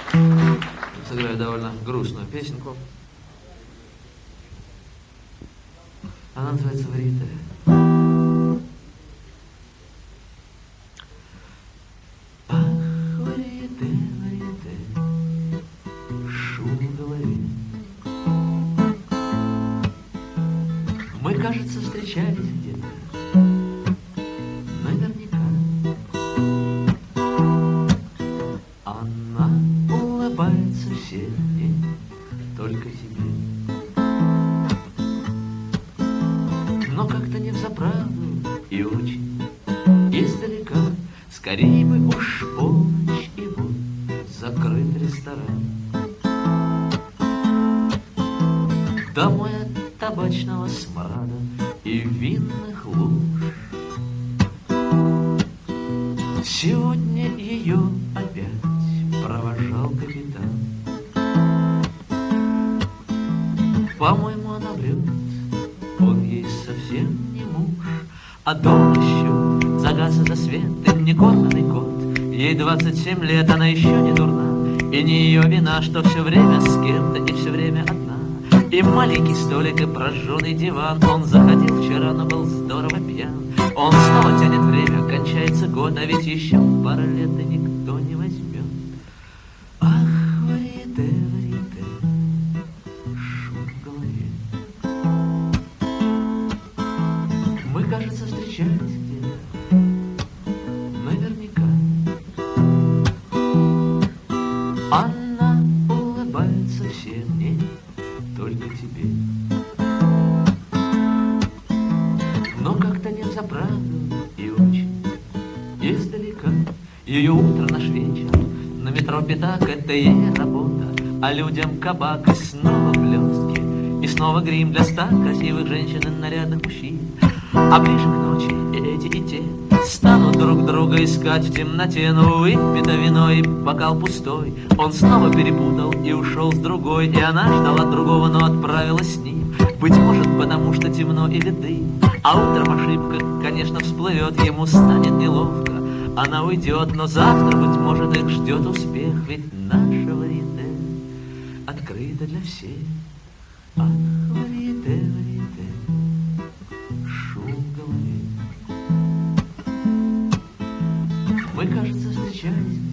Сыграю довольно грустную песенку. Она называется «Варьете». Ах, варьете, варьете, шум в голове. Мы, кажется, встречались где-то, наверняка. Она улыбается всем, не только тебе. Но как-то не взаправду и очень издалека. Скорей бы уж полночь, и вот закрыт ресторан. Домой от табачного смрада и винных луж. Сегодня ее опять провожал капитан. По-моему, она врет, он ей совсем не муж. А дом еще загас за свет, и некормленный кот. Ей 27 лет, она еще не дурна. И не ее вина, что все время с кем-то и все время одна. И маленький столик, и прожженный диван. Он заходил вчера, но был здорово пьян. Он снова тянет время, кончается год, а ведь еще пара лет и никто не возьмет. Ах, варьете, варьете, шум в голове. Мы, кажется, встречались где-то, наверняка. Она улыбается всем, не только тебе. Но как-то не взаправду и очень издалека. Ее утро, наш вечер, на метро пятак — это ей работа, а людям кабак и снова блестки, и снова грим для 100 красивых женщин и нарядных мужчин. А ближе к ночи и эти, и те станут друг друга искать в темноте. Но выпито вино и бокал пустой, он снова перепутал и ушел с другой. И она ждала другого, но отправилась с ним. Быть может, потому что темно или дым. А утром ошибка, конечно, всплывет, ему станет неловко. Она уйдет, но завтра, быть может, их ждет успех. Ведь наша варьете открыта для всех. Ах, варьете, варьете, шум в голове. Мы, кажется, встречались